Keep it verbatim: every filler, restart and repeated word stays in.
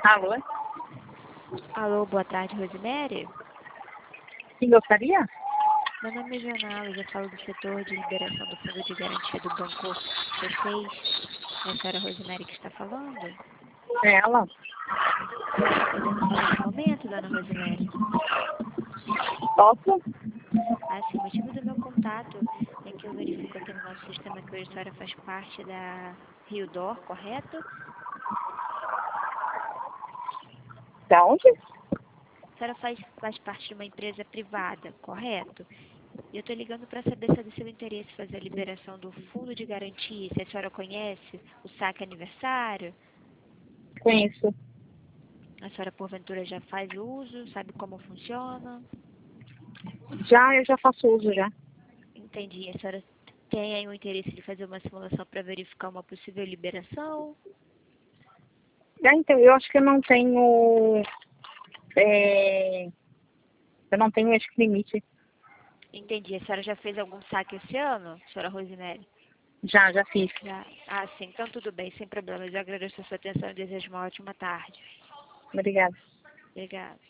Alô? Alô, boa tarde, Rosemary. Quem gostaria? Meu nome é Jonala, eu falo do setor de liberação do Fundo de Garantia do Banco C seis. É a senhora Rosemary que está falando? É ela? Está podendo falar nesse momento, dona Rosemary? Posso? Ah, sim, o motivo do meu contato é que eu verifico aqui no nosso sistema que hoje a senhora faz parte da Rio Dor, correto? Da onde? A senhora faz, faz parte de uma empresa privada, correto? E eu estou ligando para saber se é do seu interesse fazer a liberação do fundo de garantia. Se a senhora conhece o saque aniversário, Conheço. a senhora porventura já faz uso, sabe como funciona? Já, eu já faço uso já. Entendi. A senhora tem aí o interesse de fazer uma simulação para verificar uma possível liberação? Ah, então, eu acho que eu não tenho... é, eu não tenho esse limite. Entendi. A senhora já fez algum saque esse ano, senhora Rosemary? Já, já fiz. Já. Ah, sim. Então tudo bem, sem problemas. Eu agradeço a sua atenção e desejo uma ótima tarde. Obrigada. Obrigada.